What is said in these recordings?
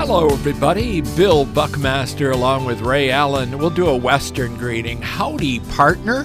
Hello, everybody. Bill Buckmaster along with Ray Allen. We'll do a Western greeting. Howdy, partner.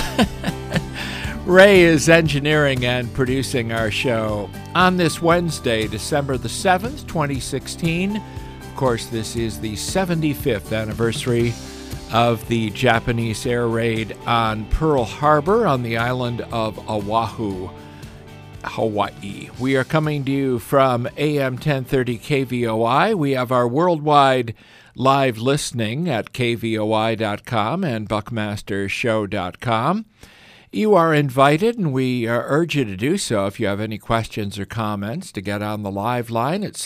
Ray is engineering and producing our show on this Wednesday, December the 7th, 2016. Of course, this is the 75th anniversary of the Japanese air raid on Pearl Harbor on the island of Oahu, Hawaii. We are coming to you from AM 1030 KVOI. We have our worldwide live listening at kvoi.com and buckmastershow.com. You are invited, and we urge you to do so if you have any questions or comments, to get on the live line at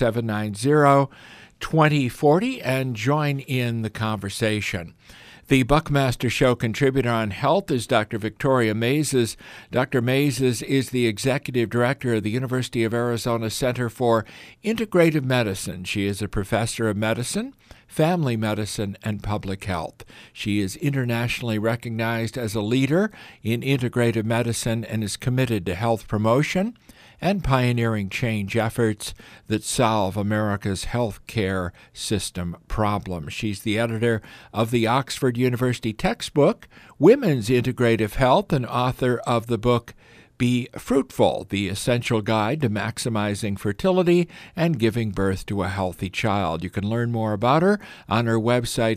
790-2040 and join in the conversation. The Buckmaster Show contributor on health is Dr. Victoria Maizes. Dr. Maizes is the executive director of the University of Arizona Center for Integrative Medicine. She is a professor of medicine, family medicine, and public health. She is internationally recognized as a leader in integrative medicine and is committed to health promotion and pioneering change efforts that solve America's health care system problems. She's the editor of the Oxford University textbook, Women's Integrative Health, and author of the book, Be Fruitful, the essential guide to maximizing fertility and giving birth to a healthy child. You can learn more about her on her website,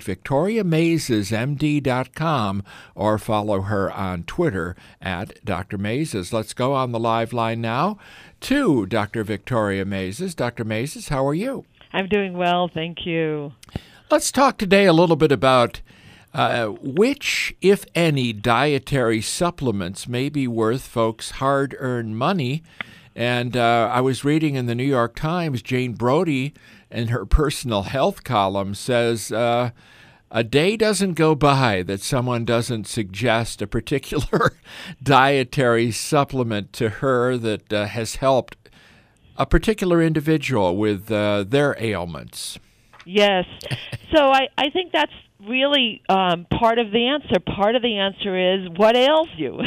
victoriamaizesmd.com, or follow her on Twitter at Dr. Maizes. Let's go on the live line now to Dr. Victoria Maizes. Dr. Maizes, how are you? I'm doing well, thank you. Let's talk today a little bit about which, if any, dietary supplements may be worth folks' hard-earned money. And I was reading in the New York Times, Jane Brody, in her personal health column, says a day doesn't go by that someone doesn't suggest a particular dietary supplement to her that has helped a particular individual with their ailments. Yes. So I think that's really part of the answer. Part of the answer is what ails you.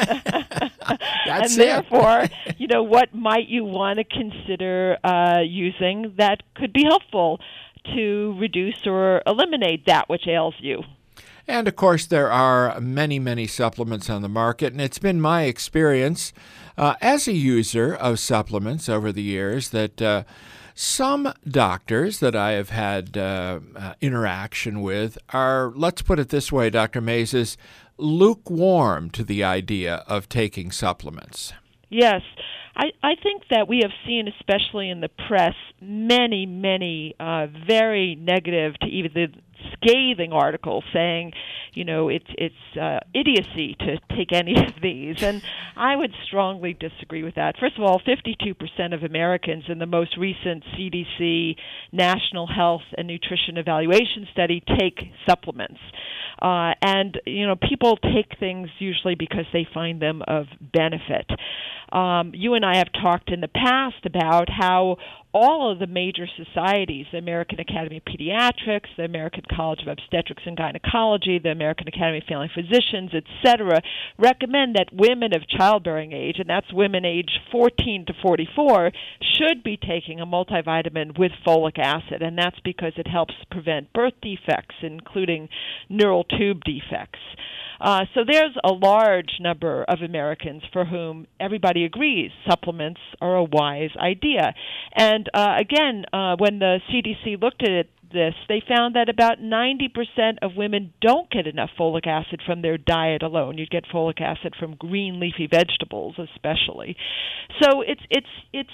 And therefore, what might you want to consider using that could be helpful to reduce or eliminate that which ails you. And, of course, there are many, many supplements on the market, and it's been my experience as a user of supplements over the years that some doctors that I have had interaction with are, let's put it this way, Dr. Maizes, lukewarm to the idea of taking supplements. Yes. I think that we have seen, especially in the press, many very negative to even the scathing articles saying, it's idiocy to take any of these. And I would strongly disagree with that. First of all, 52% of Americans in the most recent CDC National Health and Nutrition Evaluation Study take supplements. And people take things usually because they find them of benefit. You and I have talked in the past about how all of the major societies, the American Academy of Pediatrics, the American College of Obstetrics and Gynecology, the American Academy of Family Physicians, etc., recommend that women of childbearing age, and that's women age 14 to 44, should be taking a multivitamin with folic acid, and that's because it helps prevent birth defects, including neural tube defects. So there's a large number of Americans for whom everybody agrees supplements are a wise idea. And again, when the CDC looked at this, they found that about 90% of women don't get enough folic acid from their diet alone. You get folic acid from green leafy vegetables, especially. So it's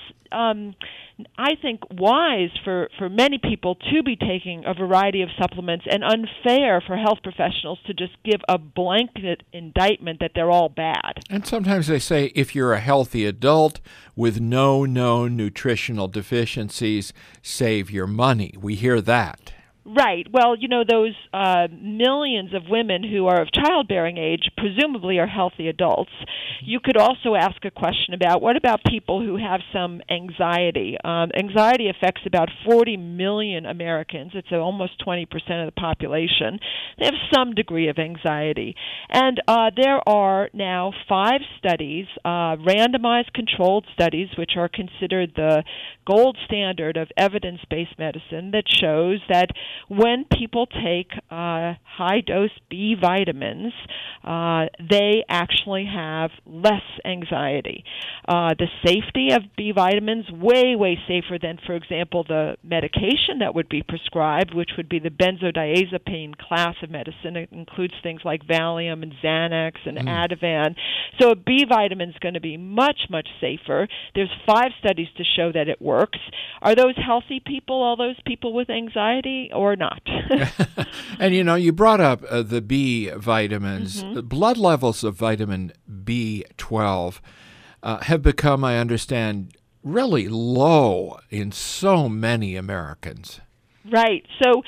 I think wise for many people to be taking a variety of supplements, and unfair for health professionals to just give a blanket indictment that they're all bad. And sometimes they say if you're a healthy adult with no known nutritional deficiencies, save your money. We hear that. Right. Well, those millions of women who are of childbearing age presumably are healthy adults. You could also ask a question about what about people who have some anxiety? Anxiety affects about 40 million Americans. It's almost 20% of the population. They have some degree of anxiety. And there are now 5 studies, randomized controlled studies, which are considered the gold standard of evidence-based medicine, that shows that when people take high-dose B vitamins, they actually have less anxiety. The safety of B vitamins, way, way safer than, for example, the medication that would be prescribed, which would be the benzodiazepine class of medicine. It includes things like Valium and Xanax and Ativan. So a B vitamin is going to be much, much safer. There's 5 studies to show that it works. Are those healthy people, all those people with anxiety, or not? And you brought up the B vitamins. Mm-hmm. The blood levels of vitamin B12 have become, I understand, really low in so many Americans. Right. So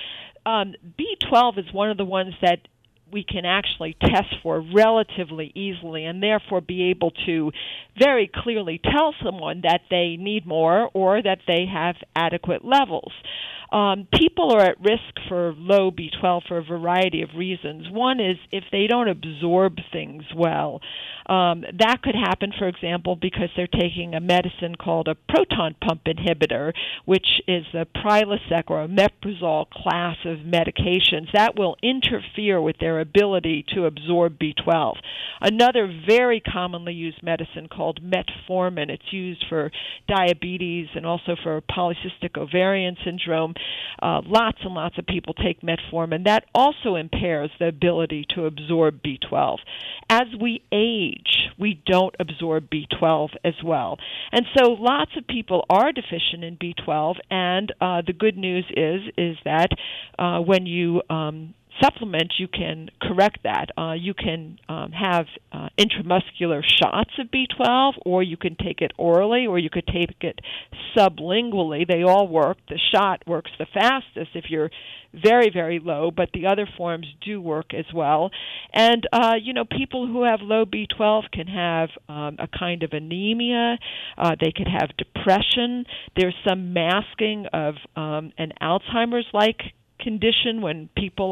B12 is one of the ones that we can actually test for relatively easily, and therefore be able to very clearly tell someone that they need more or that they have adequate levels. People are at risk for low B12 for a variety of reasons. One is if they don't absorb things well. That could happen, for example, because they're taking a medicine called a proton pump inhibitor, which is a Prilosec or a Meprazole class of medications that will interfere with their ability to absorb B12. Another very commonly used medicine called metformin. It's used for diabetes and also for polycystic ovarian syndrome. Lots and lots of people take metformin. That also impairs the ability to absorb B12. As we age, we don't absorb B12 as well. And so lots of people are deficient in B12, and the good news is that when you supplement, you can correct that. You can have intramuscular shots of B12, or you can take it orally, or you could take it sublingually. They all work. The shot works the fastest if you're very, very low, but the other forms do work as well. And, people who have low B12 can have a kind of anemia. They could have depression. There's some masking of an Alzheimer's-like condition. When people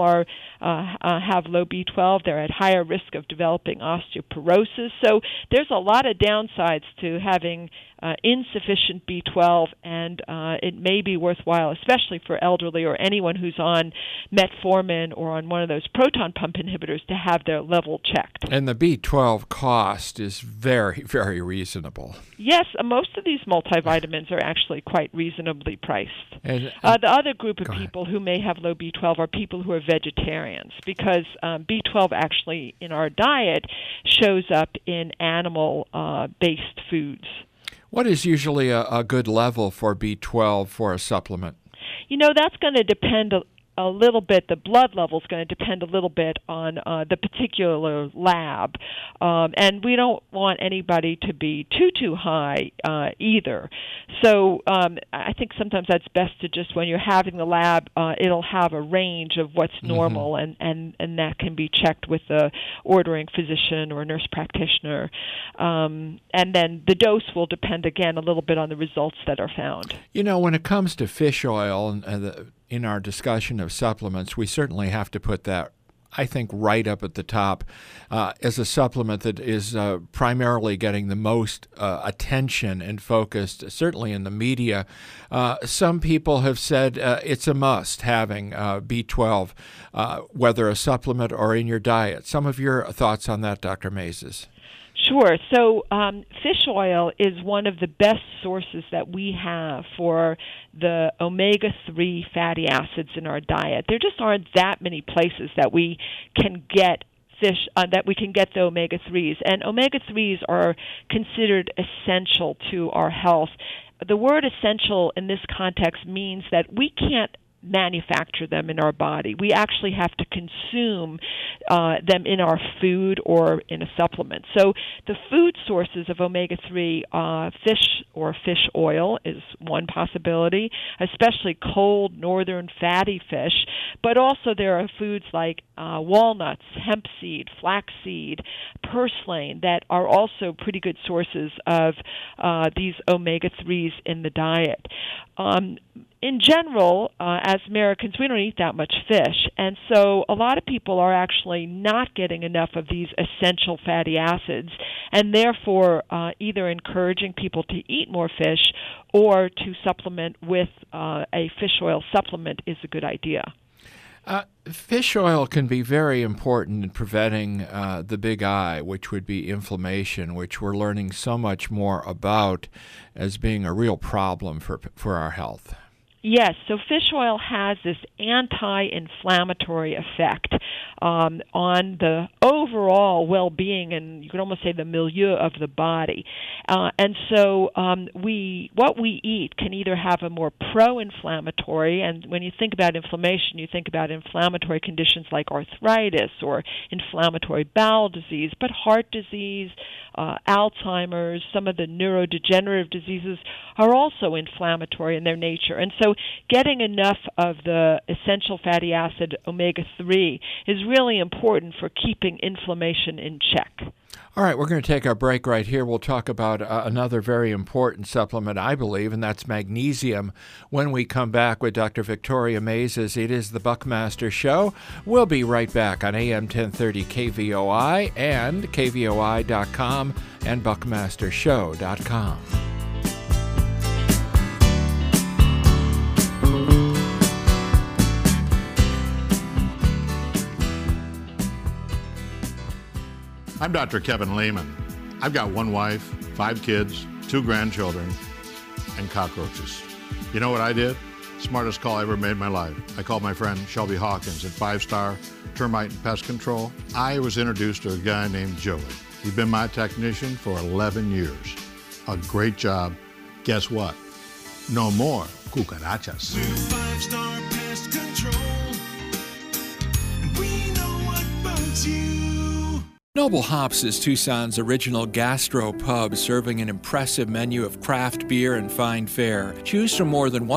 have low B12, they're at higher risk of developing osteoporosis. So there's a lot of downsides to having insufficient B12, and it may be worthwhile, especially for elderly or anyone who's on metformin or on one of those proton pump inhibitors, to have their level checked. And the B12 cost is very, very reasonable. Yes, most of these multivitamins are actually quite reasonably priced. And the other group of people who may have low B12 are people who are vegetarians, because B12 actually in our diet shows up in animal-based foods. What is usually a good level for B12 for a supplement? That's going to depend a little bit. The blood level is going to depend a little bit on the particular lab. And we don't want anybody to be too high either. So I think sometimes that's best to just, when you're having the lab, it'll have a range of what's normal, and that can be checked with the ordering physician or nurse practitioner. And then the dose will depend, again, a little bit on the results that are found. When it comes to fish oil, in our discussion of supplements, we certainly have to put that, I think, right up at the top as a supplement that is primarily getting the most attention and focused, certainly in the media. Some people have said it's a must having B12, whether a supplement or in your diet. Some of your thoughts on that, Dr. Mazes? Sure. So fish oil is one of the best sources that we have for the omega-3 fatty acids in our diet. There just aren't that many places that we can get fish, that we can get the omega-3s. And omega-3s are considered essential to our health. The word essential in this context means that we can't manufacture them in our body. We actually have to consume them in our food or in a supplement. So the food sources of omega-3, fish or fish oil is one possibility, especially cold northern fatty fish, but also there are foods like walnuts, hemp seed, flaxseed, purslane that are also pretty good sources of these omega-3s in the diet. In general, as Americans, we don't eat that much fish, and so a lot of people are actually not getting enough of these essential fatty acids, and therefore either encouraging people to eat more fish or to supplement with a fish oil supplement is a good idea. Fish oil can be very important in preventing the big I, which would be inflammation, which we're learning so much more about as being a real problem for our health. Yes, so fish oil has this anti-inflammatory effect on the overall well-being, and you could almost say the milieu of the body. And so what we eat can either have a more pro-inflammatory, and when you think about inflammation, you think about inflammatory conditions like arthritis or inflammatory bowel disease, but heart disease, Alzheimer's, some of the neurodegenerative diseases are also inflammatory in their nature. And so getting enough of the essential fatty acid omega-3 is really important for keeping inflammation in check. All right, we're going to take our break right here. We'll talk about another very important supplement, I believe, and that's magnesium when we come back with Dr. Victoria Maizes. It is the Buckmaster Show. We'll be right back on AM 1030 KVOI and KVOI.com and BuckmasterShow.com. I'm Dr. Kevin Lehman. I've got one wife, 5 kids, 2 grandchildren, and cockroaches. You know what I did? Smartest call I ever made in my life. I called my friend Shelby Hawkins at 5-Star Termite and Pest Control. I was introduced to a guy named Joey. He's been my technician for 11 years. A great job. Guess what? No more cucarachas. We're 5-Star Pest Control, and we know about you. Noble Hops is Tucson's original gastro pub, serving an impressive menu of craft beer and fine fare. Choose from more than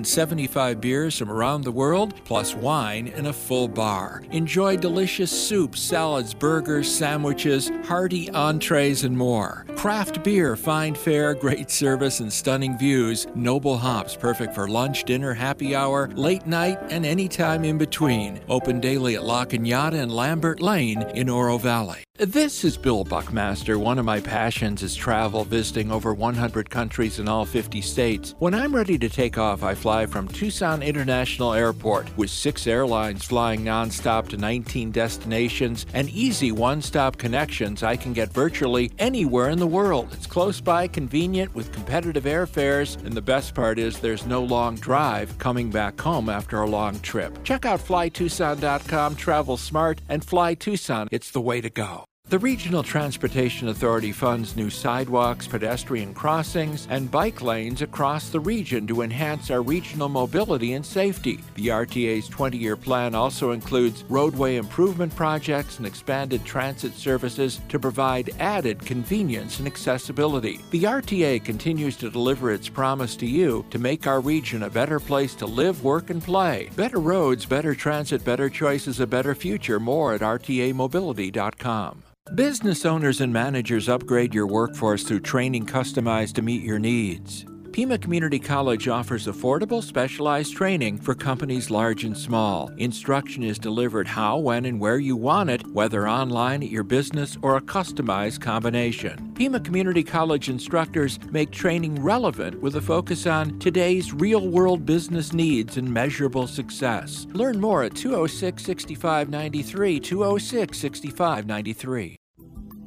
175 beers from around the world, plus wine and a full bar. Enjoy delicious soups, salads, burgers, sandwiches, hearty entrees, and more. Craft beer, fine fare, great service, and stunning views. Noble Hops, perfect for lunch, dinner, happy hour, late night, and any time in between. Open daily at La Cañada and Lambert Lane in Oro Valley. This is Bill Buckmaster. One of my passions is travel, visiting over 100 countries in all 50 states. When I'm ready to take off, I fly from Tucson International Airport with 6 airlines flying nonstop to 19 destinations and easy one-stop connections. I can get virtually anywhere in the world. It's close by, convenient, with competitive airfares, and the best part is there's no long drive coming back home after a long trip. Check out flytucson.com, travel smart, and fly Tucson. It's the way to go. The Regional Transportation Authority funds new sidewalks, pedestrian crossings, and bike lanes across the region to enhance our regional mobility and safety. The RTA's 20-year plan also includes roadway improvement projects and expanded transit services to provide added convenience and accessibility. The RTA continues to deliver its promise to you to make our region a better place to live, work, and play. Better roads, better transit, better choices, a better future. More at rtamobility.com. Business owners and managers, upgrade your workforce through training customized to meet your needs. Pima Community College offers affordable, specialized training for companies large and small. Instruction is delivered how, when, and where you want it, whether online at your business or a customized combination. Pima Community College instructors make training relevant with a focus on today's real-world business needs and measurable success. Learn more at 206-6593, 206-6593.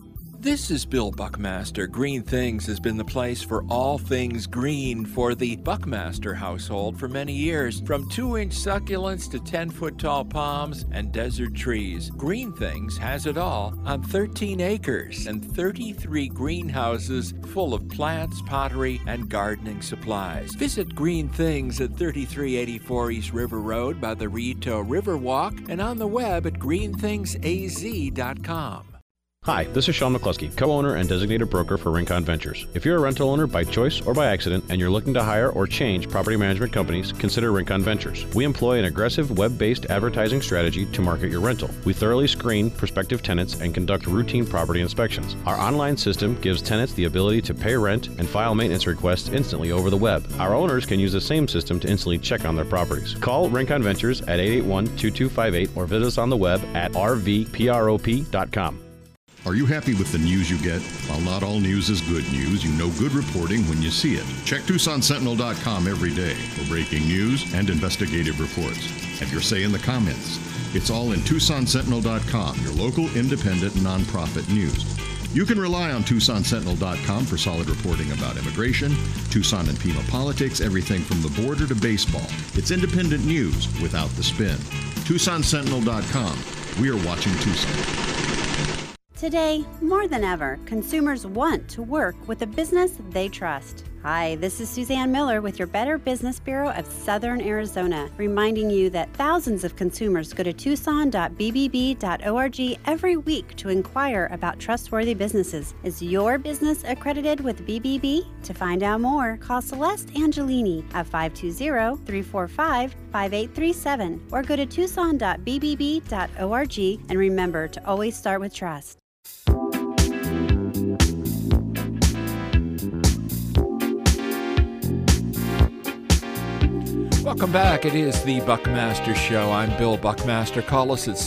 This is Bill Buckmaster. Green Things has been the place for all things green for the Buckmaster household for many years. From 2-inch succulents to 10-foot tall palms and desert trees, Green Things has it all on 13 acres and 33 greenhouses full of plants, pottery, and gardening supplies. Visit Green Things at 3384 East River Road by the Rito Riverwalk and on the web at greenthingsaz.com. Hi, this is Sean McCluskey, co-owner and designated broker for Rincon Ventures. If you're a rental owner by choice or by accident and you're looking to hire or change property management companies, consider Rincon Ventures. We employ an aggressive web-based advertising strategy to market your rental. We thoroughly screen prospective tenants and conduct routine property inspections. Our online system gives tenants the ability to pay rent and file maintenance requests instantly over the web. Our owners can use the same system to instantly check on their properties. Call Rincon Ventures at 881-2258 or visit us on the web at rvprop.com. Are you happy with the news you get? While not all news is good news, you know good reporting when you see it. Check TucsonSentinel.com every day for breaking news and investigative reports. Have your say in the comments. It's all in TucsonSentinel.com, your local independent nonprofit news. You can rely on TucsonSentinel.com for solid reporting about immigration, Tucson and Pima politics, everything from the border to baseball. It's independent news without the spin. TucsonSentinel.com. We are watching Tucson. Today, more than ever, consumers want to work with a business they trust. Hi, this is Suzanne Miller with your Better Business Bureau of Southern Arizona, reminding you that thousands of consumers go to tucson.bbb.org every week to inquire about trustworthy businesses. Is your business accredited with BBB? To find out more, call Celeste Angelini at 520-345-5837 or go to tucson.bbb.org and remember to always start with trust. Welcome back. It is the Buckmaster Show. I'm Bill Buckmaster. Call us at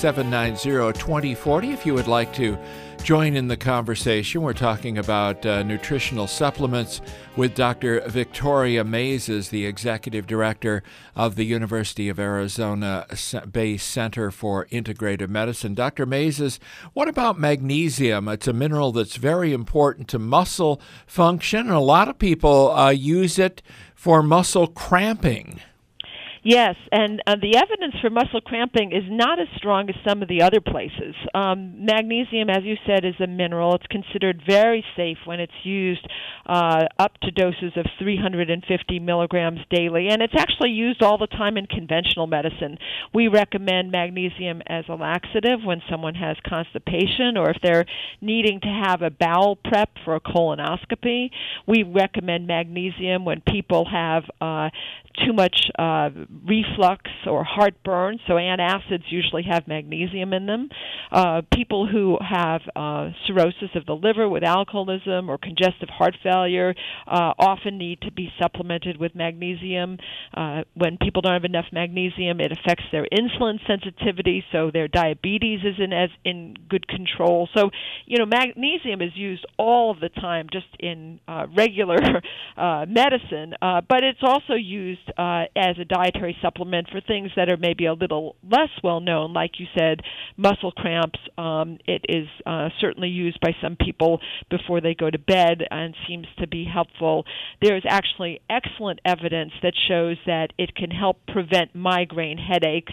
790-2040 if you would like to join in the conversation. We're talking about nutritional supplements with Dr. Victoria Maizes, the Executive Director of the University of Arizona Bay Center for Integrative Medicine. Dr. Maizes, what about magnesium? It's a mineral that's very important to muscle function, and a lot of people use it for muscle cramping. Yes, and the evidence for muscle cramping is not as strong as some of the other places. Magnesium, as you said, is a mineral. It's considered very safe when it's used up to doses of 350 milligrams daily, and it's actually used all the time in conventional medicine. We recommend magnesium as a laxative when someone has constipation or if they're needing to have a bowel prep for a colonoscopy. We recommend magnesium when people have too much reflux or heartburn, so antacids usually have magnesium in them. People who have cirrhosis of the liver with alcoholism or congestive heart failure often need to be supplemented with magnesium. When people don't have enough magnesium, it affects their insulin sensitivity, so their diabetes isn't as in good control. So, magnesium is used all of the time just in regular medicine, but it's also used as a dietary supplement for things that are maybe a little less well known, like you said, muscle cramps. It is certainly used by some people before they go to bed and seems to be helpful. There's actually excellent evidence that shows that it can help prevent migraine headaches.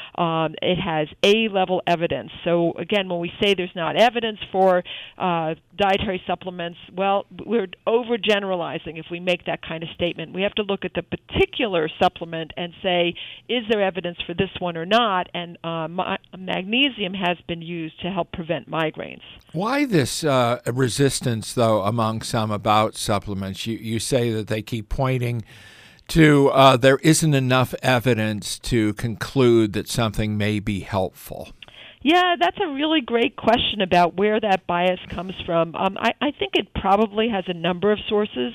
It has A-level evidence. So again, when we say there's not evidence for dietary supplements, well, we're overgeneralizing if we make that kind of statement. We have to look at the particular supplement and say, is there evidence for this one or not? And magnesium has been used to help prevent migraines. Why this resistance, though, among some about supplements? You say that they keep pointing to there isn't enough evidence to conclude that something may be helpful. Yeah, that's a really great question about where that bias comes from. I think it probably has a number of sources.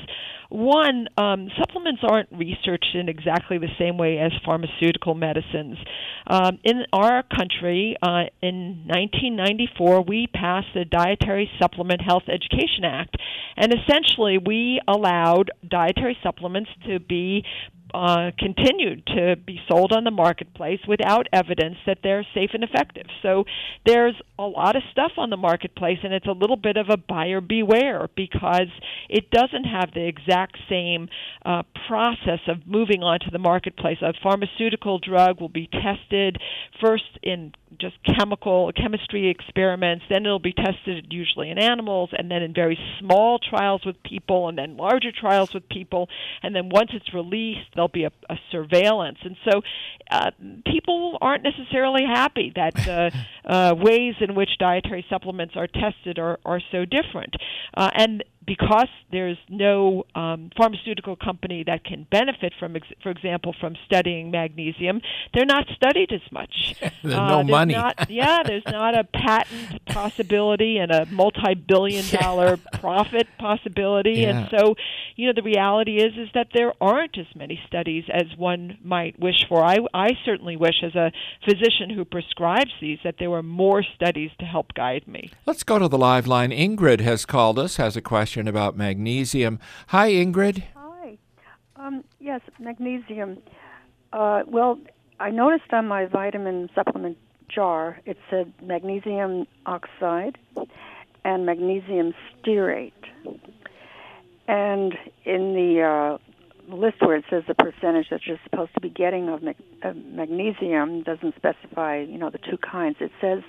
One, supplements aren't researched in exactly the same way as pharmaceutical medicines. In our country, in 1994, we passed the Dietary Supplement Health Education Act, and essentially we allowed dietary supplements to be continued to be sold on the marketplace without evidence that they're safe and effective. So there's a lot of stuff on the marketplace, and it's a little bit of a buyer beware because it doesn't have the exact same process of moving onto the marketplace. A pharmaceutical drug will be tested first in just chemistry experiments, then it'll be tested usually in animals, and then in very small trials with people, and then larger trials with people, and then once it's released, there'll be a surveillance. And so people aren't necessarily happy that ways in which dietary supplements are tested are so different. And because there's no pharmaceutical company that can benefit from, for example, from studying magnesium, they're not studied as much. There's no money. There's not a patent possibility and a multi-billion-dollar profit possibility. Yeah. And so, the reality is that there aren't as many studies as one might wish for. I certainly wish, as a physician who prescribes these, that there were more studies to help guide me. Let's go to the live line. Ingrid has called us, has a question about magnesium. Hi, Ingrid. Hi. Yes, magnesium. Well, I noticed on my vitamin supplement jar it said magnesium oxide and magnesium stearate. And in the list where it says the percentage that you're supposed to be getting of magnesium, doesn't specify, the two kinds. It says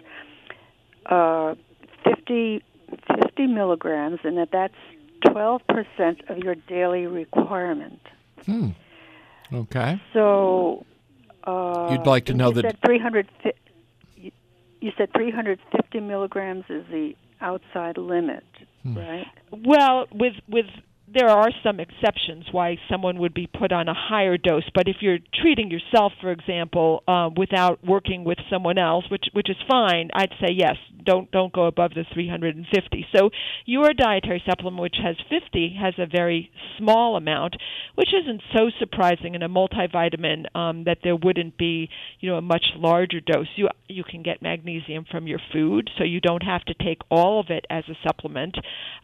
50 milligrams, and that's 12% of your daily requirement. Okay. So you'd like to know that you said 350 milligrams is the outside limit, right? Well, with there are some exceptions why someone would be put on a higher dose, but if you're treating yourself, for example, without working with someone else, which is fine, I'd say yes, don't go above the 350. So your dietary supplement, which has 50, has a very small amount, which isn't so surprising in a multivitamin that there wouldn't be, a much larger dose. You can get magnesium from your food, so you don't have to take all of it as a supplement,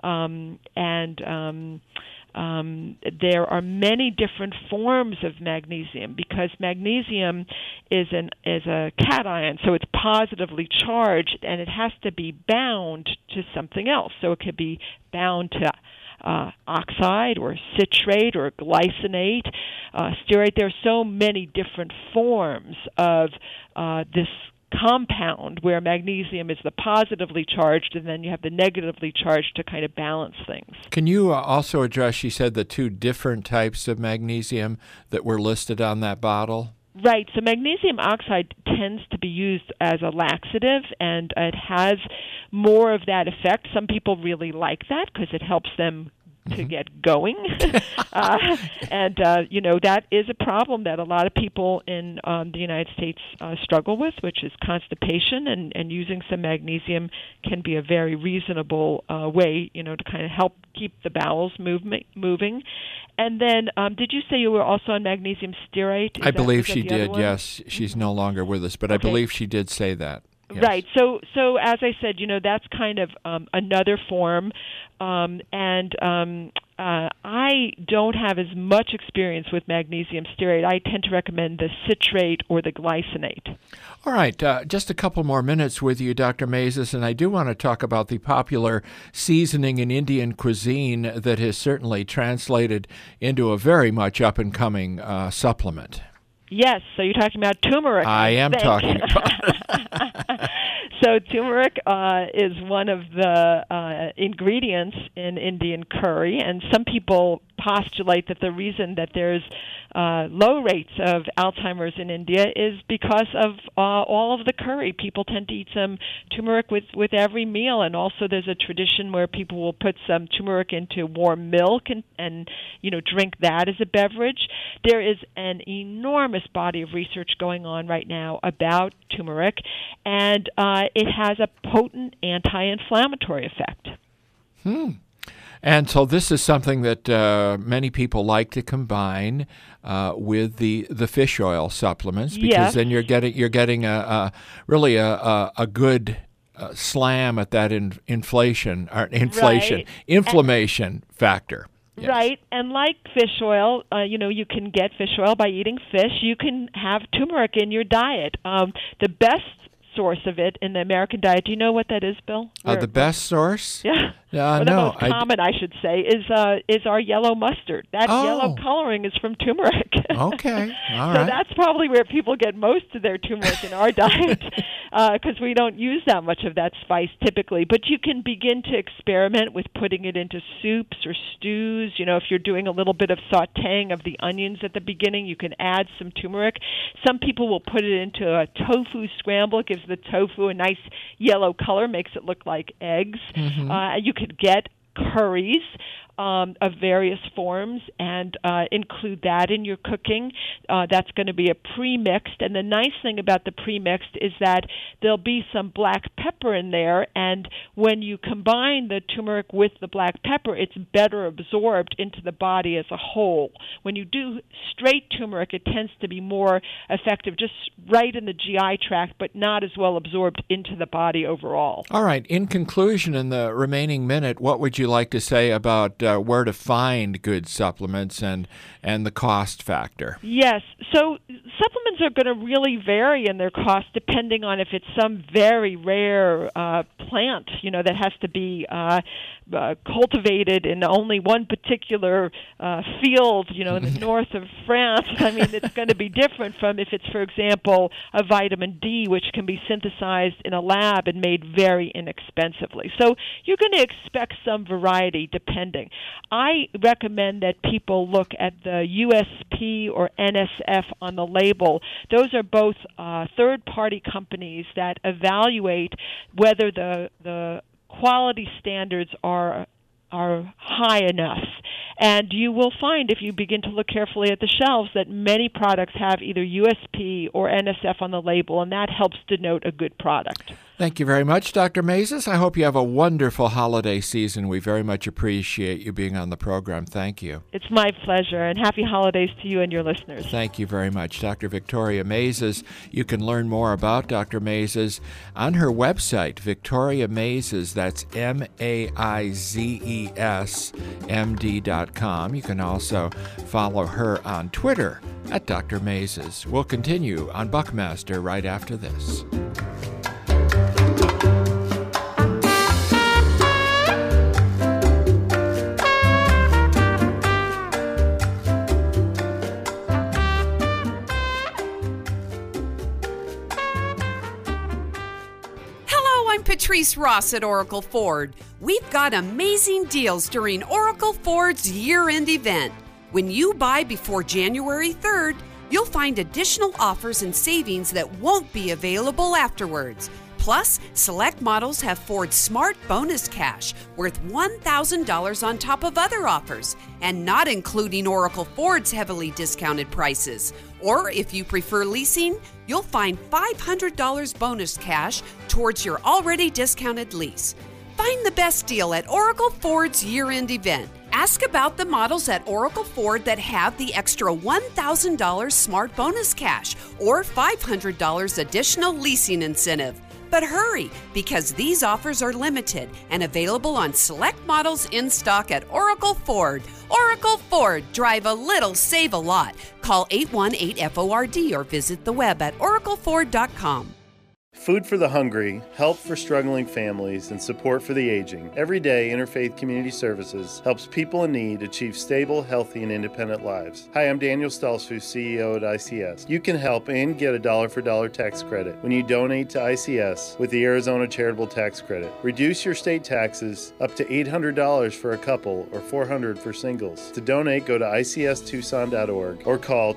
there are many different forms of magnesium because magnesium is a cation, so it's positively charged, and it has to be bound to something else. So it could be bound to oxide or citrate or glycinate, stearate. There are so many different forms of this compound where magnesium is the positively charged and then you have the negatively charged to kind of balance things. Can you also address, she said, the two different types of magnesium that were listed on that bottle? Right. So magnesium oxide tends to be used as a laxative, and it has more of that effect. Some people really like that because it helps them to get going. That is a problem that a lot of people in the United States struggle with, which is constipation, and using some magnesium can be a very reasonable way, to kind of help keep the bowels moving. And then, did you say you were also on magnesium stearate? I believe she did, yes. She's no longer with us, but I believe she did say that. Yes. Right. So as I said, that's kind of another form, I don't have as much experience with magnesium stearate. I tend to recommend the citrate or the glycinate. All right. Just a couple more minutes with you, Dr. Mazes, and I do want to talk about the popular seasoning in Indian cuisine that has certainly translated into a very much up-and-coming supplement. Yes, so you're talking about turmeric. I am talking about it. So turmeric is one of the ingredients in Indian curry, and some people postulate that the reason that there's low rates of Alzheimer's in India is because of all of the curry. People tend to eat some turmeric with every meal, and also there's a tradition where people will put some turmeric into warm milk and drink that as a beverage. There is an enormous body of research going on right now about turmeric, and it has a potent anti-inflammatory effect. And so this is something that many people like to combine with the fish oil supplements, because Yes. then you're getting a really a good slam at that inflammation factor. Yes. Right, and like fish oil, you can get fish oil by eating fish. You can have turmeric in your diet. The best source of it in the American diet, do you know what that is, Bill? The best source? Yeah. No, the most common, I should say, is our yellow mustard. That yellow coloring is from turmeric. Okay, all So right. that's probably where people get most of their turmeric in our diet, because we don't use that much of that spice typically. But you can begin to experiment with putting it into soups or stews. If you're doing a little bit of sautéing of the onions at the beginning, you can add some turmeric. Some people will put it into a tofu scramble. It gives the tofu a nice yellow color, makes it look like eggs. Mm-hmm. You could get curries of various forms and include that in your cooking. That's going to be a pre-mixed. And the nice thing about the pre-mixed is that there'll be some black pepper in there, and when you combine the turmeric with the black pepper, it's better absorbed into the body as a whole. When you do straight turmeric, it tends to be more effective just right in the GI tract, but not as well absorbed into the body overall. All right. In conclusion, in the remaining minute, what would you like to say about where to find good supplements and the cost factor? Yes. So supplements are going to really vary in their cost depending on if it's some very rare plant, that has to be cultivated in only one particular field, in the north of France. I mean, it's going to be different from if it's, for example, a vitamin D, which can be synthesized in a lab and made very inexpensively. So you're going to expect some variety depending. I recommend that people look at the USP or NSF on the label. Those are both third-party companies that evaluate whether the quality standards are high enough. And you will find, if you begin to look carefully at the shelves, that many products have either USP or NSF on the label, and that helps denote a good product. Thank you very much, Dr. Mazes. I hope you have a wonderful holiday season. We very much appreciate you being on the program. Thank you. It's my pleasure, and happy holidays to you and your listeners. Thank you very much, Dr. Victoria Mazes. You can learn more about Dr. Mazes on her website, Victoria Mazes. That's MAIZES, MD.com. You can also follow her on Twitter at Dr. Mazes. We'll continue on Buckmaster right after this. Patrice Ross at Oracle Ford. We've got amazing deals during Oracle Ford's year-end event. When you buy before January 3rd, you'll find additional offers and savings that won't be available afterwards. Plus, select models have Ford Smart Bonus Cash worth $1,000 on top of other offers, and not including Oracle Ford's heavily discounted prices. Or if you prefer leasing, you'll find $500 bonus cash towards your already discounted lease. Find the best deal at Oracle Ford's year-end event. Ask about the models at Oracle Ford that have the extra $1,000 Smart Bonus Cash or $500 additional leasing incentive. But hurry, because these offers are limited and available on select models in stock at Oracle Ford. Oracle Ford, drive a little, save a lot. Call 818-FORD or visit the web at oracleford.com. Food for the hungry, help for struggling families, and support for the aging. Every day, Interfaith Community Services helps people in need achieve stable, healthy, and independent lives. Hi, I'm Daniel Stelsfuss, CEO at ICS. You can help and get a dollar-for-dollar tax credit when you donate to ICS with the Arizona Charitable Tax Credit. Reduce your state taxes up to $800 for a couple or $400 for singles. To donate, go to icstucson.org or call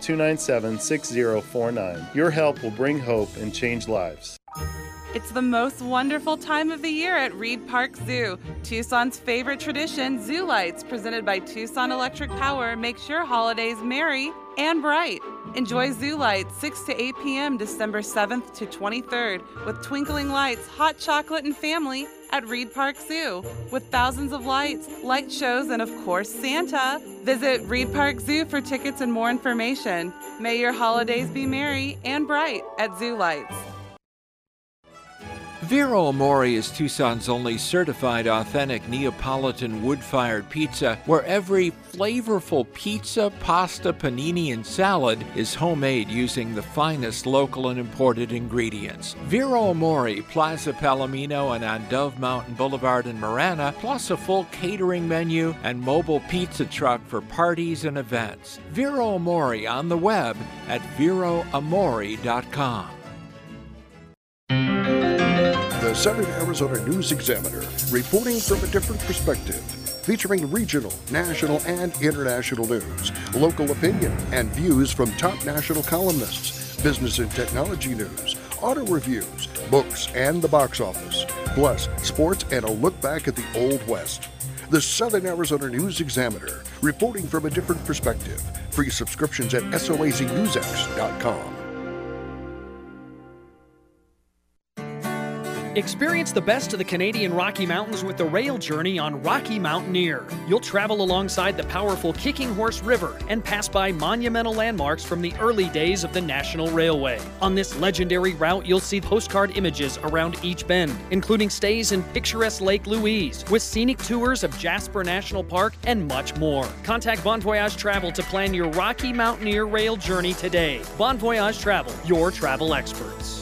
297-6049. Your help will bring hope and change lives. It's the most wonderful time of the year at Reed Park Zoo. Tucson's favorite tradition, Zoo Lights, presented by Tucson Electric Power, makes your holidays merry and bright. Enjoy Zoo Lights 6 to 8 p.m. December 7th to 23rd with twinkling lights, hot chocolate and family, at Reed Park Zoo with thousands of lights, light shows, and of course Santa. Visit Reed Park Zoo for tickets and more information. May your holidays be merry and bright at Zoo Lights. Vero Amore is Tucson's only certified authentic Neapolitan wood-fired pizza, where every flavorful pizza, pasta, panini, and salad is homemade using the finest local and imported ingredients. Vero Amore, Plaza Palomino, and on Dove Mountain Boulevard in Marana, plus a full catering menu and mobile pizza truck for parties and events. Vero Amore on the web at veroamore.com. The Southern Arizona News Examiner, reporting from a different perspective, featuring regional, national, and international news, local opinion, and views from top national columnists, business and technology news, auto reviews, books, and the box office, plus sports and a look back at the Old West. The Southern Arizona News Examiner, reporting from a different perspective. Free subscriptions at soaznewsx.com. Experience the best of the Canadian Rocky Mountains with the rail journey on Rocky Mountaineer. You'll travel alongside the powerful Kicking Horse River and pass by monumental landmarks from the early days of the National Railway. On this legendary route, you'll see postcard images around each bend, including stays in picturesque Lake Louise, with scenic tours of Jasper National Park and much more. Contact Bon Voyage Travel to plan your Rocky Mountaineer rail journey today. Bon Voyage Travel, your travel experts.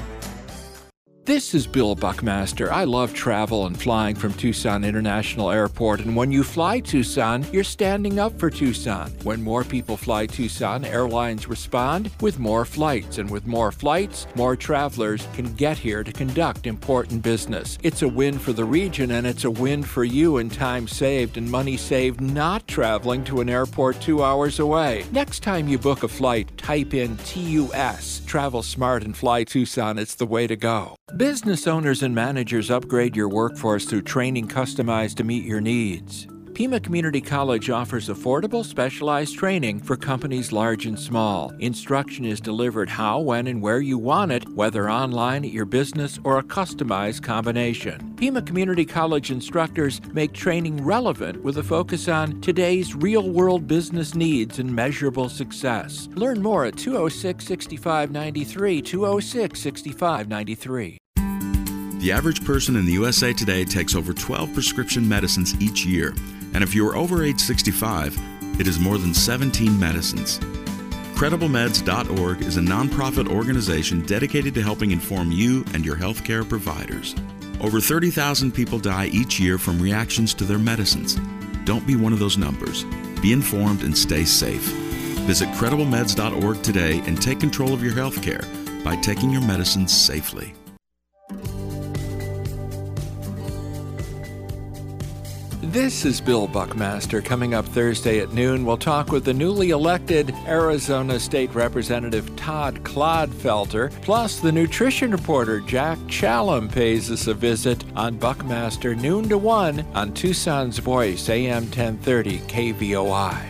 This is Bill Buckmaster. I love travel and flying from Tucson International Airport, and when you fly Tucson, you're standing up for Tucson. When more people fly Tucson, airlines respond with more flights, and with more flights, more travelers can get here to conduct important business. It's a win for the region, and it's a win for you in time saved and money saved not traveling to an airport 2 hours away. Next time you book a flight, type in TUS. Travel smart and fly Tucson. It's the way to go. Business owners and managers, upgrade your workforce through training customized to meet your needs. Pima Community College offers affordable, specialized training for companies large and small. Instruction is delivered how, when, and where you want it, whether online at your business or a customized combination. Pima Community College instructors make training relevant with a focus on today's real-world business needs and measurable success. Learn more at 206-6593, 206-6593. The average person in the USA today takes over 12 prescription medicines each year, and if you are over age 65, it is more than 17 medicines. CredibleMeds.org is a nonprofit organization dedicated to helping inform you and your healthcare providers. Over 30,000 people die each year from reactions to their medicines. Don't be one of those numbers. Be informed and stay safe. Visit CredibleMeds.org today and take control of your healthcare by taking your medicines safely. This is Bill Buckmaster. Coming up Thursday at noon, we'll talk with the newly elected Arizona State Representative Todd Clodfelter, plus the nutrition reporter Jack Challam pays us a visit on Buckmaster noon to 1 on Tucson's Voice, AM 1030 KVOI.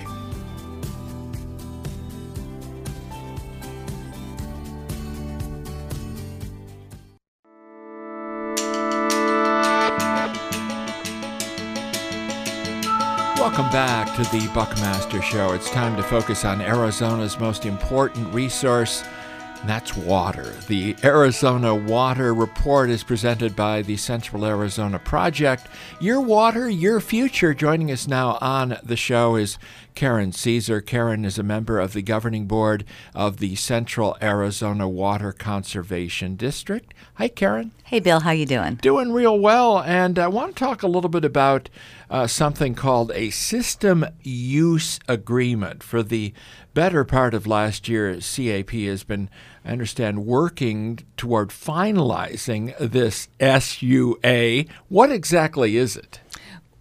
Welcome back to the Buckmaster Show. It's time to focus on Arizona's most important resource, and that's water. The Arizona Water Report is presented by the Central Arizona Project. Your water, your future. Joining us now on the show is Karen Caesar. Karen is a member of the governing board of the Central Arizona Water Conservation District. Hi, Karen. Hey, Bill. How you doing? Doing real well, and I want to talk a little bit about something called a system use agreement. For the better part of last year, CAP has been, I understand, working toward finalizing this SUA. What exactly is it?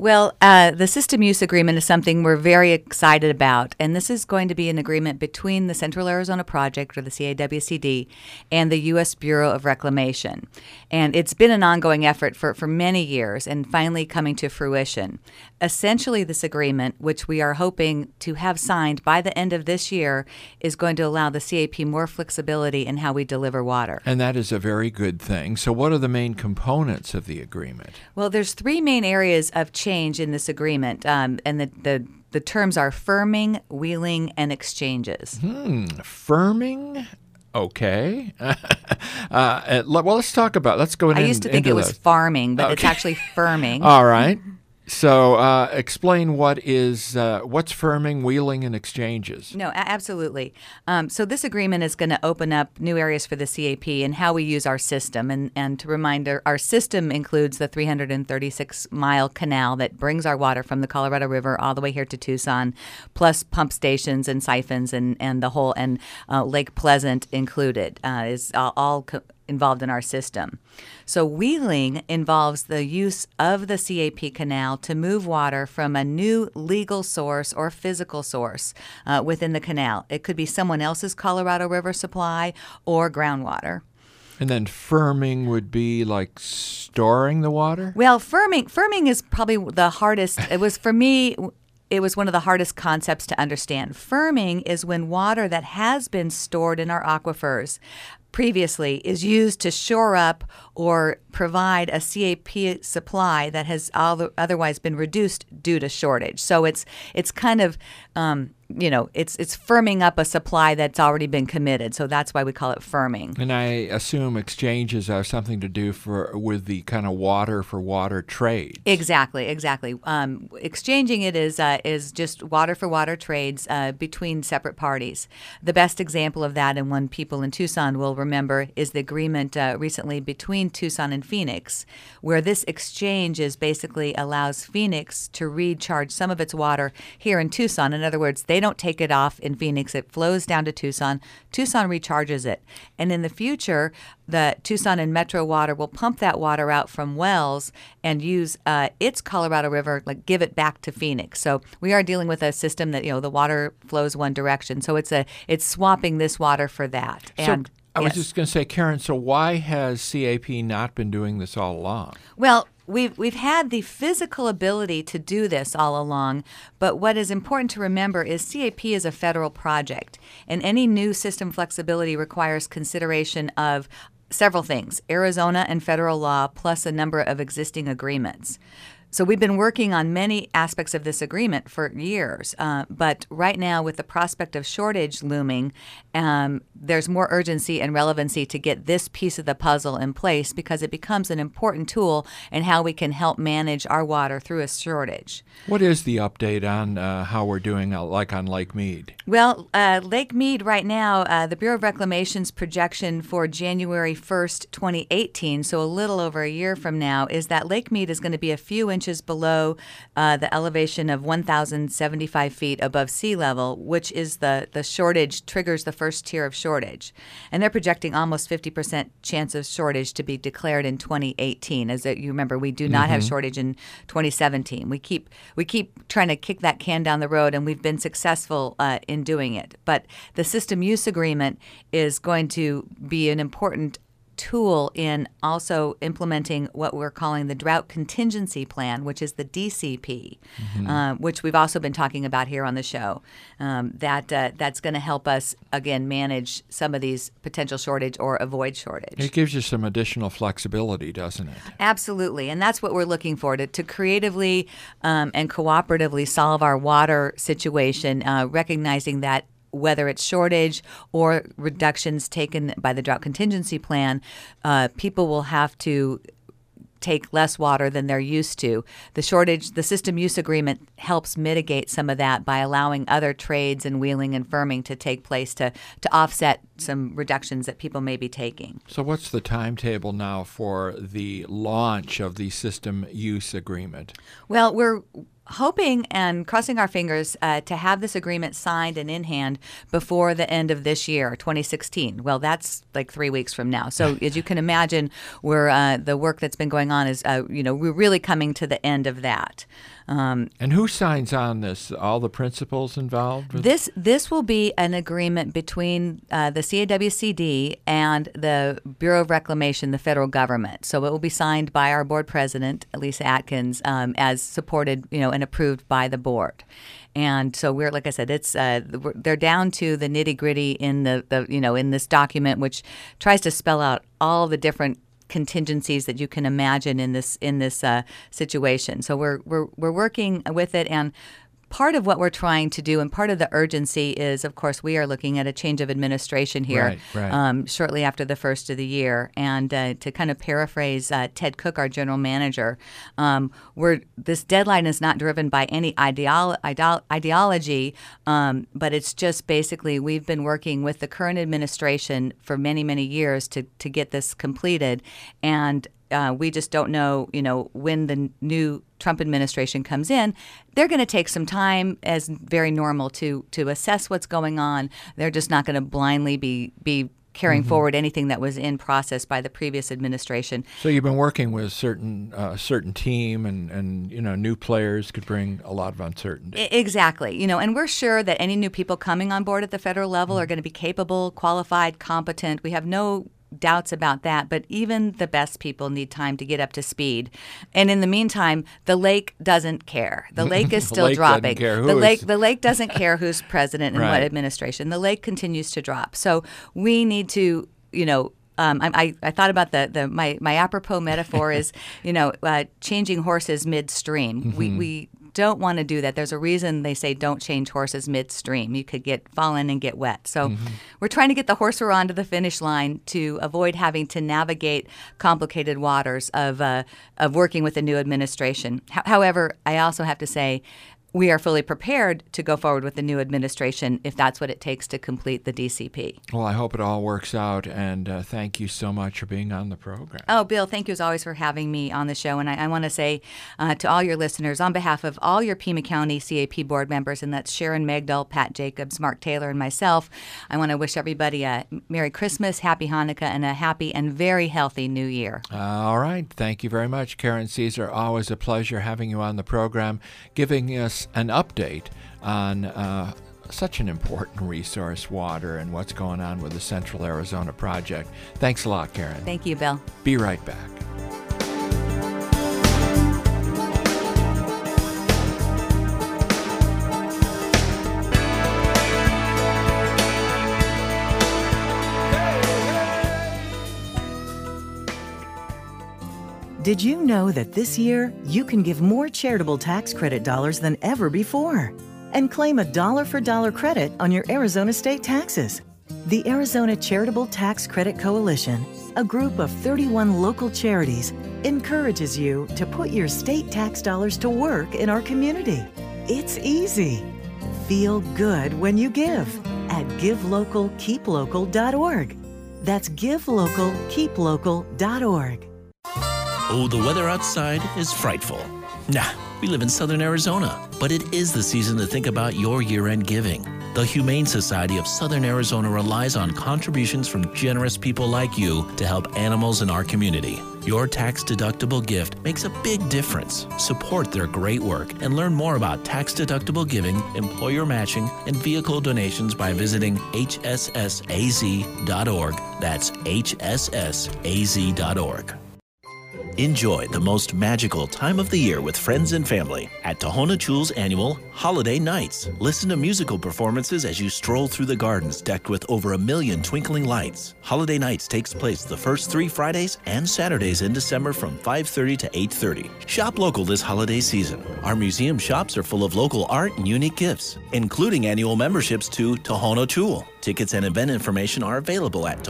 Well, the system use agreement is something we're very excited about, and this is going to be an agreement between the Central Arizona Project, or the CAWCD, and the U.S. Bureau of Reclamation. And it's been an ongoing effort for many years and finally coming to fruition. Essentially, this agreement, which we are hoping to have signed by the end of this year, is going to allow the CAP more flexibility in how we deliver water. And that is a very good thing. So what are the main components of the agreement? Well, there's three main areas of change in this agreement, and the terms are firming, wheeling, and exchanges. Firming? Okay. Well, let's talk about. Let's go. I used to think it was farming, but it's actually firming. All right. So explain what's firming, wheeling, and exchanges. No, absolutely. So this agreement is going to open up new areas for the CAP and how we use our system. And to remind, our system includes the 336-mile canal that brings our water from the Colorado River all the way here to Tucson, plus pump stations and siphons and the whole, and Lake Pleasant included is all involved in our system. So wheeling involves the use of the CAP canal to move water from a new legal source or physical source within the canal. It could be someone else's Colorado River supply or groundwater. And then firming would be like storing the water? Well, firming is probably the hardest. It was, for me, it was one of the hardest concepts to understand. Firming is when water that has been stored in our aquifers previously is used to shore up or provide a CAP supply that has otherwise been reduced due to shortage. So it's kind of it's firming up a supply that's already been committed. So that's why we call it firming. And I assume exchanges are something to do with the kind of water for water trade. Exactly. Exchanging it is just water for water trades between separate parties. The best example of that, and one people in Tucson will remember, is the agreement recently between Tucson and Phoenix, where this exchange basically allows Phoenix to recharge some of its water here in Tucson. In other words, they don't take it off in Phoenix. It flows down to Tucson. Tucson recharges it. And in the future, the Tucson and Metro Water will pump that water out from wells and use its Colorado River, give it back to Phoenix. So we are dealing with a system that, the water flows one direction. So it's swapping this water for that. And I was just going to say, Karen, so why has CAP not been doing this all along? Well, we've had the physical ability to do this all along, but what is important to remember is CAP is a federal project, and any new system flexibility requires consideration of several things: Arizona and federal law, plus a number of existing agreements. So we've been working on many aspects of this agreement for years, but right now with the prospect of shortage looming, there's more urgency and relevancy to get this piece of the puzzle in place because it becomes an important tool in how we can help manage our water through a shortage. What is the update on how we're doing on Lake Mead? Well, Lake Mead right now, the Bureau of Reclamation's projection for January 1st, 2018, so a little over a year from now, is that Lake Mead is going to be a few inches below the elevation of 1,075 feet above sea level, which is the shortage, triggers the first tier of shortage. And they're projecting almost 50% chance of shortage to be declared in 2018. As you remember, we do not have shortage in 2017. We keep trying to kick that can down the road, and we've been successful in doing it. But the system use agreement is going to be an important tool in also implementing what we're calling the Drought Contingency Plan, which is the DCP, which we've also been talking about here on the show. That's going to help us, again, manage some of these potential shortage or avoid shortage. It gives you some additional flexibility, doesn't it? Absolutely, and that's what we're looking for, to creatively and cooperatively solve our water situation, recognizing that whether it's shortage or reductions taken by the Drought Contingency Plan, people will have to take less water than they're used to. The system use agreement helps mitigate some of that by allowing other trades and wheeling and firming to take place to offset some reductions that people may be taking. So what's the timetable now for the launch of the system use agreement? Well, we're hoping and crossing our fingers to have this agreement signed and in hand before the end of this year, 2016. Well, that's like 3 weeks from now. So as you can imagine, the work that's been going on is, we're really coming to the end of that. And who signs on this? All the principals involved? This will be an agreement between the CAWCD and the Bureau of Reclamation, the federal government. So it will be signed by our board president, Lisa Atkins, as supported, and approved by the board. And so we're, like I said, they're down to the nitty gritty in in this document, which tries to spell out all the different contingencies that you can imagine in this situation. So we're working with it, and part of what we're trying to do, and part of the urgency is, of course, we are looking at a change of administration here shortly after the first of the year. And to kind of paraphrase Ted Cook, our general manager, this deadline is not driven by any ideology, but it's just basically we've been working with the current administration for many, many years to get this completed. And we just don't know, when the new Trump administration comes in. They're going to take some time, as very normal, to assess what's going on. They're just not going to blindly be carrying forward anything that was in process by the previous administration. So you've been working with a certain team, and new players could bring a lot of uncertainty. Exactly. And we're sure that any new people coming on board at the federal level are going to be capable, qualified, competent. We have no doubts about that, but even the best people need time to get up to speed. And in the meantime, the lake doesn't care. The lake is still dropping. The lake doesn't care who's president and what administration. The lake continues to drop. So we need to, I thought about my apropos metaphor is, changing horses midstream. We don't want to do that. There's a reason they say don't change horses midstream. You could fall in and get wet. So we're trying to get the horse onto the finish line to avoid having to navigate complicated waters of working with the new administration. However, I also have to say, we are fully prepared to go forward with the new administration if that's what it takes to complete the DCP. Well, I hope it all works out, and thank you so much for being on the program. Oh, Bill, thank you as always for having me on the show. And I want to say to all your listeners, on behalf of all your Pima County CAP board members, and that's Sharon Magdal, Pat Jacobs, Mark Taylor, and myself, I want to wish everybody a Merry Christmas, Happy Hanukkah, and a happy and very healthy New Year. All right. Thank you very much, Karen Caesar. Always a pleasure having you on the program, giving us an update on such an important resource, water, and what's going on with the Central Arizona Project. Thanks a lot, Karen. Thank you, Bill. Be right back. Did you know that this year you can give more charitable tax credit dollars than ever before and claim a dollar-for-dollar credit on your Arizona state taxes? The Arizona Charitable Tax Credit Coalition, a group of 31 local charities, encourages you to put your state tax dollars to work in our community. It's easy. Feel good when you give at GiveLocalKeepLocal.org. That's GiveLocalKeepLocal.org. Oh, the weather outside is frightful. Nah, we live in southern Arizona, but it is the season to think about your year-end giving. The Humane Society of Southern Arizona relies on contributions from generous people like you to help animals in our community. Your tax-deductible gift makes a big difference. Support their great work and learn more about tax-deductible giving, employer matching, and vehicle donations by visiting hssaz.org. That's hssaz.org. Enjoy the most magical time of the year with friends and family at Tohono Chool's annual Holiday Nights. Listen to musical performances as you stroll through the gardens decked with over 1 million twinkling lights. Holiday Nights takes place the first 3 Fridays and Saturdays in December from 5:30 to 8:30. Shop local this holiday season. Our museum shops are full of local art and unique gifts, including annual memberships to Tohono Chool. Tickets and event information are available at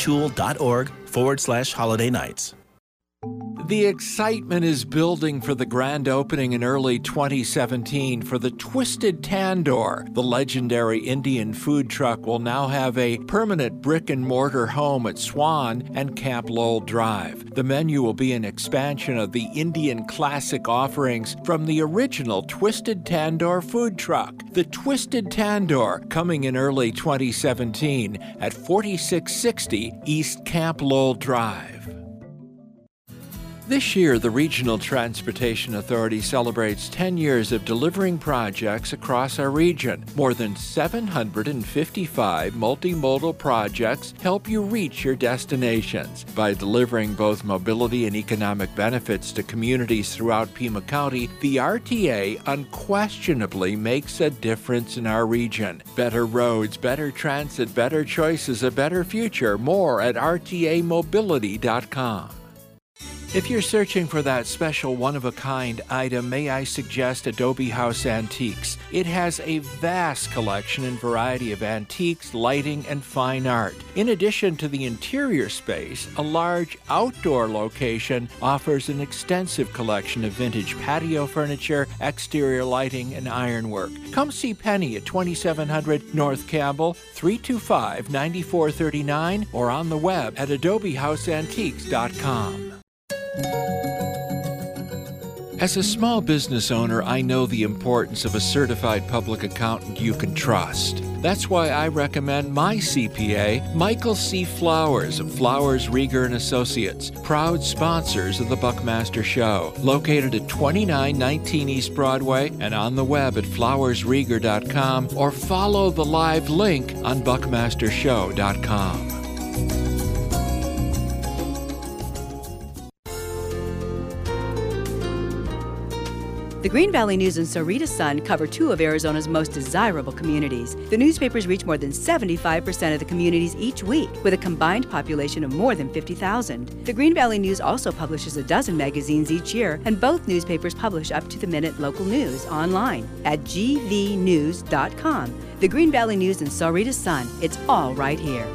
tohonochool.org/holiday nights. The excitement is building for the grand opening in early 2017 for the Twisted Tandoor. The legendary Indian food truck will now have a permanent brick-and-mortar home at Swan and Camp Lowell Drive. The menu will be an expansion of the Indian classic offerings from the original Twisted Tandoor food truck. The Twisted Tandoor, coming in early 2017 at 4660 East Camp Lowell Drive. This year, the Regional Transportation Authority celebrates 10 years of delivering projects across our region. More than 755 multimodal projects help you reach your destinations. By delivering both mobility and economic benefits to communities throughout Pima County, the RTA unquestionably makes a difference in our region. Better roads, better transit, better choices, a better future. More at rtamobility.com. If you're searching for that special one-of-a-kind item, may I suggest Adobe House Antiques. It has a vast collection and variety of antiques, lighting, and fine art. In addition to the interior space, a large outdoor location offers an extensive collection of vintage patio furniture, exterior lighting, and ironwork. Come see Penny at 2700 North Campbell, 325-9439, or on the web at adobehouseantiques.com. As a small business owner, I know the importance of a certified public accountant you can trust. That's why I recommend my CPA, Michael C. Flowers of Flowers, Rieger & Associates, proud sponsors of the Buckmaster Show, located at 2919 East Broadway and on the web at flowersrieger.com, or follow the live link on buckmastershow.com. The Green Valley News and Sarita Sun cover two of Arizona's most desirable communities. The newspapers reach more than 75% of the communities each week, with a combined population of more than 50,000. The Green Valley News also publishes a dozen magazines each year, and both newspapers publish up-to-the-minute local news online at gvnews.com. The Green Valley News and Sarita Sun, it's all right here.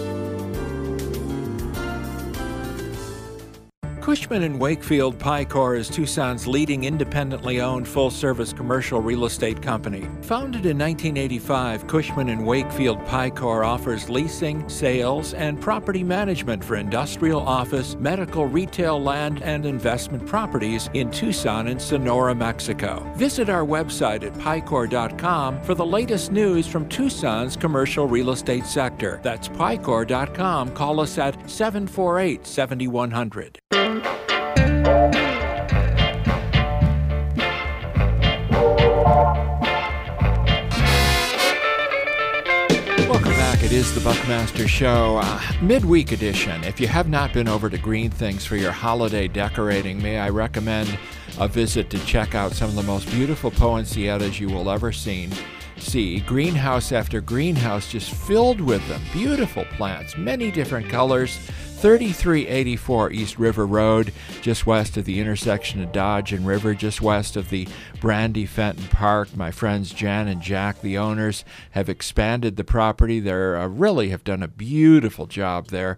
Cushman & Wakefield Picor is Tucson's leading independently owned full-service commercial real estate company. Founded in 1985, Cushman & Wakefield Picor offers leasing, sales, and property management for industrial, office, medical, retail, land, and investment properties in Tucson and Sonora, Mexico. Visit our website at picor.com for the latest news from Tucson's commercial real estate sector. That's picor.com. Call us at 748-7100. Welcome back. It is the Buckmaster Show, midweek edition. If you have not been over to Green Things for your holiday decorating, may I recommend a visit to check out some of the most beautiful poinsettias you will ever see. Greenhouse after greenhouse just filled with them. Beautiful plants, many different colors. 3384 East River Road, just west of the intersection of Dodge and River, just west of the Brandy Fenton Park. My friends Jan and Jack, the owners, have expanded the property. They really have done a beautiful job there.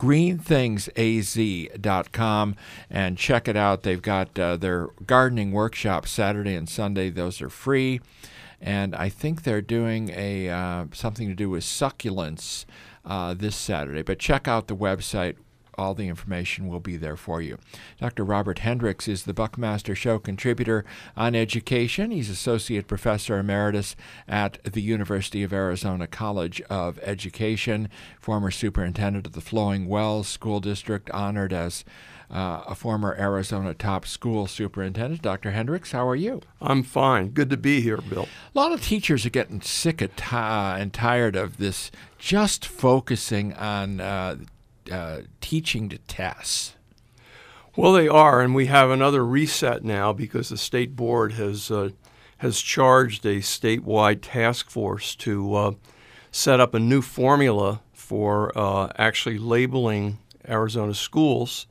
GreenThingsAZ.com, and check it out. They've got their gardening workshop Saturday and Sunday. Those are free. And I think they're doing a something to do with succulents this Saturday. But check out the website. All the information will be there for you. Dr. Robert Hendricks is the Buckmaster Show contributor on education. He's Associate Professor Emeritus at the University of Arizona College of Education, former superintendent of the Flowing Wells School District, honored as a former Arizona top school superintendent. Dr. Hendricks, how are you? I'm fine. Good to be here, Bill. A lot of teachers are getting sick and tired of this just focusing on teaching to tests. Well, they are, and we have another reset now because the state board has charged a statewide task force to set up a new formula for actually labeling Arizona schools.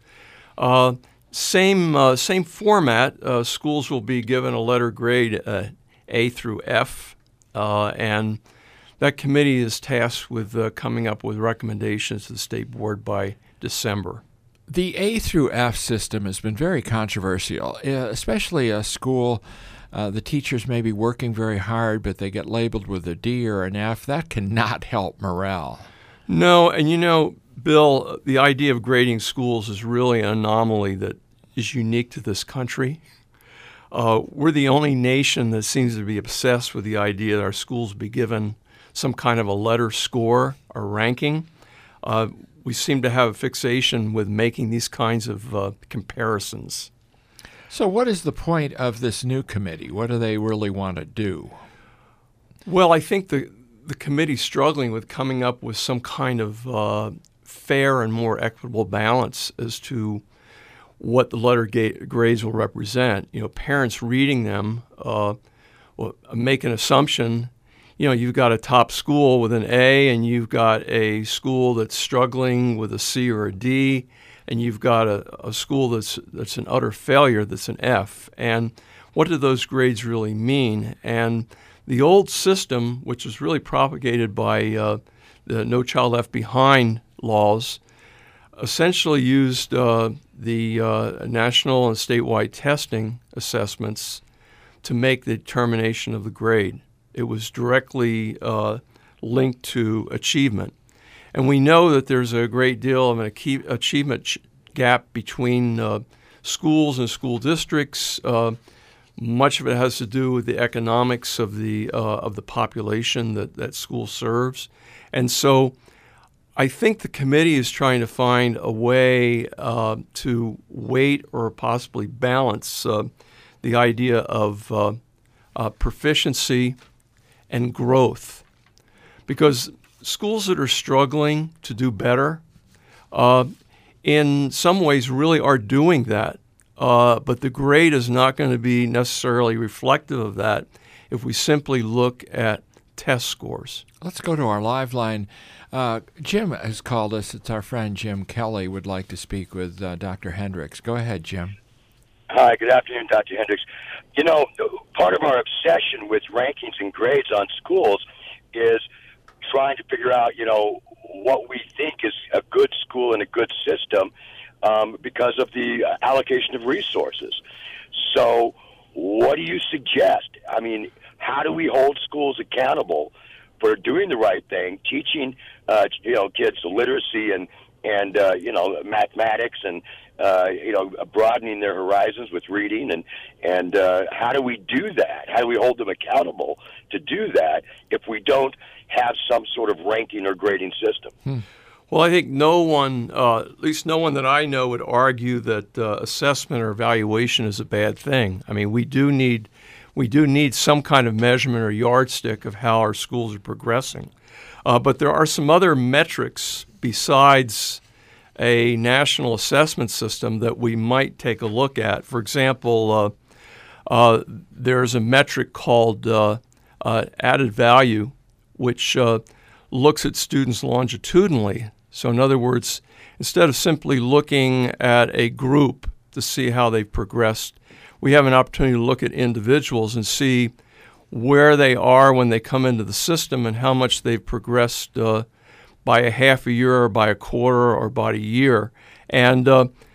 Same format. Schools will be given a letter grade A through F, and that committee is tasked with coming up with recommendations to the state board by December. The A through F system has been very controversial, especially a school. The teachers may be working very hard, but they get labeled with a D or an F. That cannot help morale. No, and you know, Bill, the idea of grading schools is really an anomaly that is unique to this country. We're the only nation that seems to be obsessed with the idea that our schools be given some kind of a letter score or ranking. we seem to have a fixation with making these kinds of comparisons. So what is the point of this new committee? What do they really want to do? Well, I think the committee's struggling with coming up with some kind of fair and more equitable balance as to what the letter grades will represent. Parents reading them make an assumption. You've got a top school with an A, and you've got a school that's struggling with a C or a D, and you've got a school that's an utter failure, that's an F. And what do those grades really mean? And the old system, which was really propagated by the No Child Left Behind laws, essentially used the national and statewide testing assessments to make the determination of the grade. It was directly linked to achievement. And we know that there's a great deal of an achievement gap between schools and school districts. Much of it has to do with the economics of the population that school serves. And so I think the committee is trying to find a way to weight or possibly balance the idea of proficiency and growth. Because schools that are struggling to do better, in some ways really are doing that. But the grade is not going to be necessarily reflective of that if we simply look at test scores. Let's go to our live line. Jim has called us. It's our friend Jim Kelly would like to speak with Dr. Hendricks. Go ahead, Jim. Hi, good afternoon, Dr. Hendricks. Part of our obsession with rankings and grades on schools is trying to figure out, what we think is a good school and a good system because of the allocation of resources. So what do you suggest? I mean, how do we hold schools accountable for doing the right thing, teaching, kids literacy and mathematics and, broadening their horizons with reading and how do we do that? How do we hold them accountable to do that if we don't have some sort of ranking or grading system? Well, I think no one, at least no one that I know, would argue that assessment or evaluation is a bad thing. I mean, we do need some kind of measurement or yardstick of how our schools are progressing. But there are some other metrics besides a national assessment system that we might take a look at. For example, there's a metric called added value, which looks at students longitudinally. So in other words, instead of simply looking at a group to see how they've progressed, we have an opportunity to look at individuals and see where they are when they come into the system and how much they've progressed by a half a year or by a quarter or by a year. And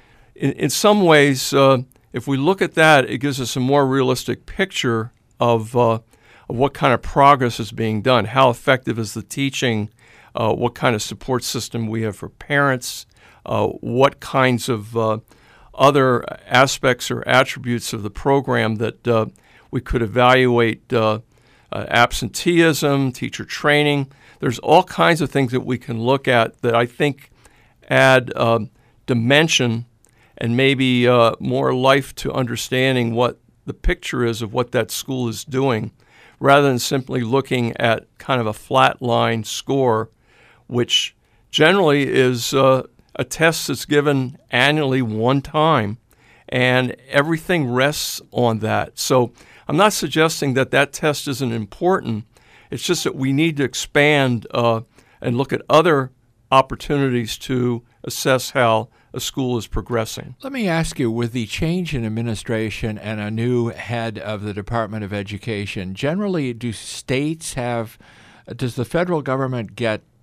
in some ways, if we look at that, it gives us a more realistic picture of what kind of progress is being done, how effective is the teaching, what kind of support system we have for parents, what kinds of other aspects or attributes of the program that we could evaluate, absenteeism, teacher training. There's all kinds of things that we can look at that I think add dimension and maybe more life to understanding what the picture is of what that school is doing, rather than simply looking at kind of a flat line score, which generally is a test that's given annually one time, and everything rests on that. So I'm not suggesting that test isn't important. It's just that we need to expand and look at other opportunities to assess how a school is progressing. Let me ask you, with the change in administration and a new head of the Department of Education, generally does the federal government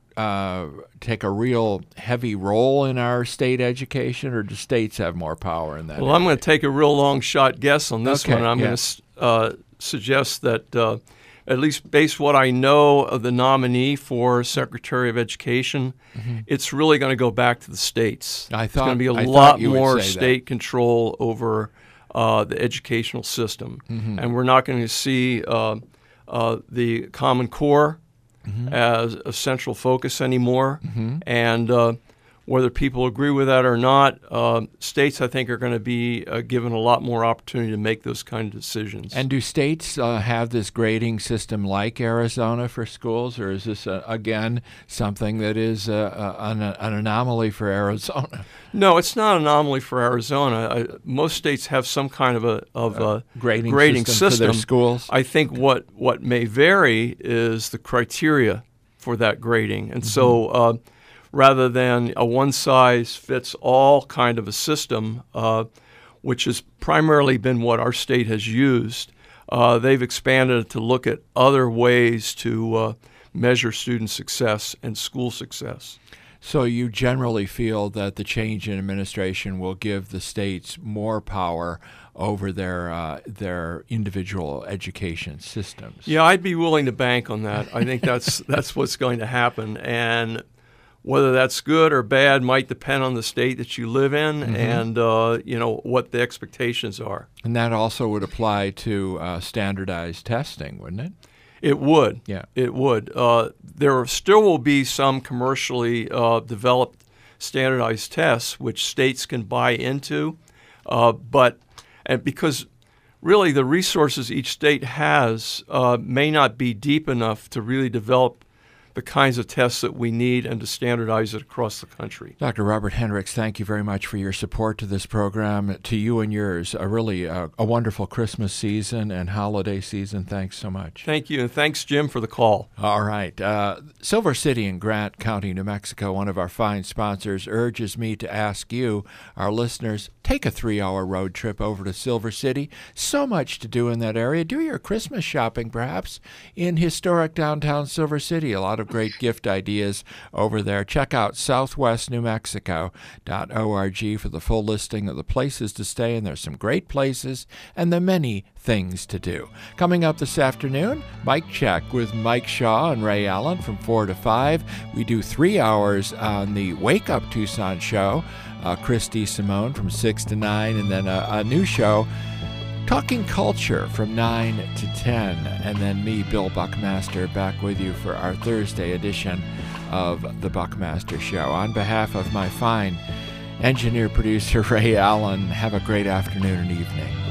take a real heavy role in our state education, or do states have more power in that? Well, I'm going to take a real long shot guess on this one. I'm going to suggest that at least based what I know of the nominee for Secretary of Education, it's really going to go back to the states. It's going to be a lot more state control over the educational system. And we're not going to see the Common Core as a central focus anymore. And whether people agree with that or not, states, I think, are going to be given a lot more opportunity to make those kind of decisions. And do states have this grading system like Arizona for schools, or is this, again, something that is an anomaly for Arizona? No, it's not an anomaly for Arizona. Most states have some kind of a grading system for their schools. I think what may vary is the criteria for that grading. And so rather than a one-size-fits-all kind of a system, which has primarily been what our state has used, they've expanded it to look at other ways to measure student success and school success. So you generally feel that the change in administration will give the states more power over their individual education systems? Yeah, I'd be willing to bank on that. I think that's what's going to happen. And whether that's good or bad might depend on the state that you live in and what the expectations are. And that also would apply to standardized testing, wouldn't it? It would. Yeah. It would. There still will be some commercially developed standardized tests which states can buy into, but because really the resources each state has may not be deep enough to really develop the kinds of tests that we need and to standardize it across the country. Dr. Robert Hendricks, thank you very much for your support to this program. To you and yours, a wonderful Christmas season and holiday season. Thanks so much. Thank you, and thanks, Jim, for the call. All right. Silver City in Grant County, New Mexico, one of our fine sponsors, urges me to ask you, our listeners, take a 3-hour road trip over to Silver City. So much to do in that area. Do your Christmas shopping, perhaps, in historic downtown Silver City. A lot of great gift ideas over there. Check out southwestnewmexico.org for the full listing of the places to stay, and there's some great places and the many things to do. Coming up this afternoon, Mike Check with Mike Shaw and Ray Allen from 4 to 5. We do 3 hours on the Wake Up Tucson show. Christy Simone from 6 to 9, and then a new show, Talking Culture, from 9 to 10, and then me, Bill Buckmaster, back with you for our Thursday edition of The Buckmaster Show. On behalf of my fine engineer-producer Ray Allen, have a great afternoon and evening.